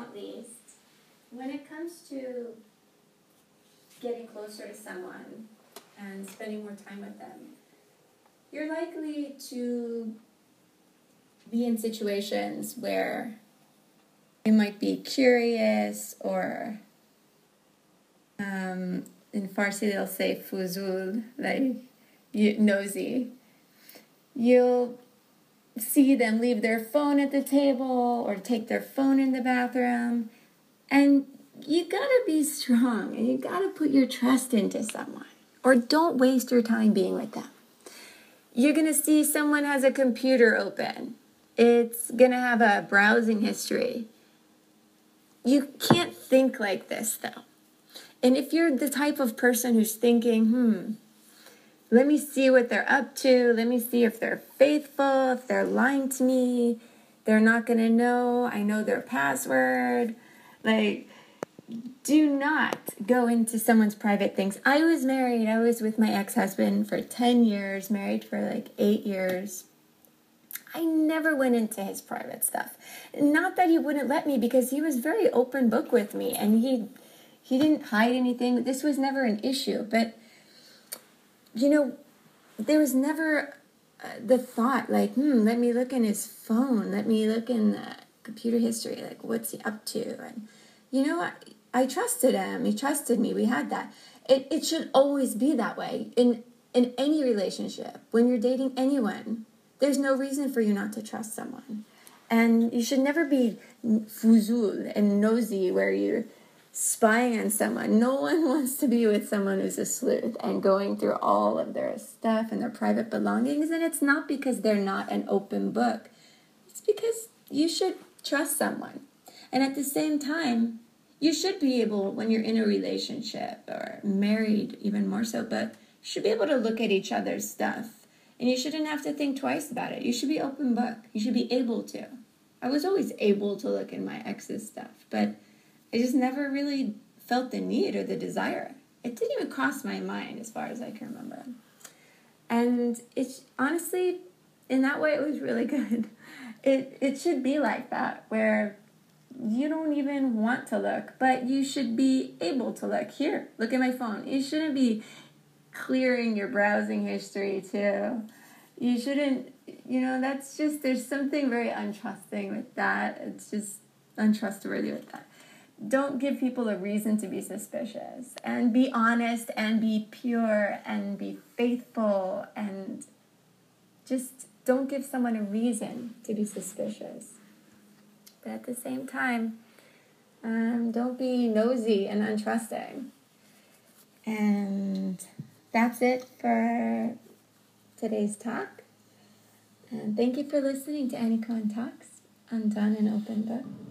not least, when it comes to getting closer to someone and spending more time with them, you're likely to be in situations where you might be curious or in Farsi they'll say fuzul, like nosy. You'll see them leave their phone at the table or take their phone in the bathroom, and you gotta be strong and you gotta put your trust into someone, or don't waste your time being with them. You're gonna see someone has a computer open. It's gonna have a browsing history. You can't think like this though. And if you're the type of person who's thinking, let me see what they're up to, let me see if they're faithful, if they're lying to me, they're not going to know, I know their password. Like, do not go into someone's private things. I was with my ex-husband for 10 years, married for like 8 years. I never went into his private stuff. Not that he wouldn't let me, because he was very open book with me, and he didn't hide anything. This was never an issue. But, there was never the thought, like, let me look in his phone. Let me look in the computer history. Like, what's he up to? And, I trusted him. He trusted me. We had that. It should always be that way. In any relationship, when you're dating anyone, there's no reason for you not to trust someone. And you should never be fuzul and nosy where you're spying on someone. No one wants to be with someone who's a sleuth and going through all of their stuff and their private belongings. And it's not because they're not an open book. It's because you should trust someone. And at the same time, you should be able, when you're in a relationship or married, even more so, but you should be able to look at each other's stuff. And you shouldn't have to think twice about it. You should be open book. You should be able to. I was always able to look in my ex's stuff, but I just never really felt the need or the desire. It didn't even cross my mind as far as I can remember. And it's honestly, in that way, it was really good. It should be like that, where you don't even want to look, but you should be able to look. Here, look at my phone. You shouldn't be clearing your browsing history too. You shouldn't, that's just, there's something very untrusting with that. It's just untrustworthy with that. Don't give people a reason to be suspicious, and be honest and be pure and be faithful, and just don't give someone a reason to be suspicious. But at the same time, don't be nosy and untrusting. And that's it for today's talk. And thank you for listening to Annie Cohen Talks on Done and Open Book.